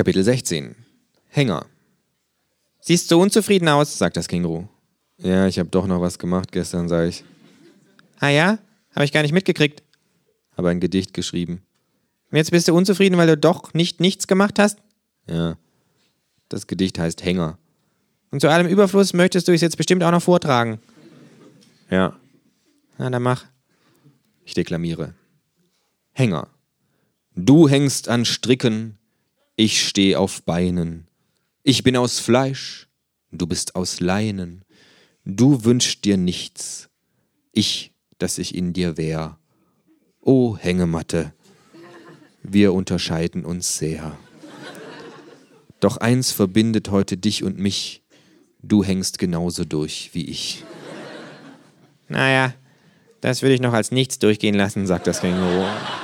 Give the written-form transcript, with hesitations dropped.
Kapitel 16. Hänger. Siehst so unzufrieden aus, sagt das Känguru. Ja, ich habe doch noch was gemacht gestern, sag ich. Ah ja? Habe ich gar nicht mitgekriegt. Habe ein Gedicht geschrieben. Jetzt bist du unzufrieden, weil du doch nichts gemacht hast? Ja. Das Gedicht heißt Hänger. Und zu allem Überfluss möchtest du es jetzt bestimmt auch noch vortragen. Ja. Na, dann mach. Ich deklamiere. Hänger. Du hängst an Stricken, ich steh auf Beinen. Ich bin aus Fleisch, du bist aus Leinen. Du wünschst dir nichts, ich, dass ich in dir wär. O Hängematte, wir unterscheiden uns sehr. Doch eins verbindet heute dich und mich, du hängst genauso durch wie ich. Naja, das will ich noch als nichts durchgehen lassen, sagt das Känguru.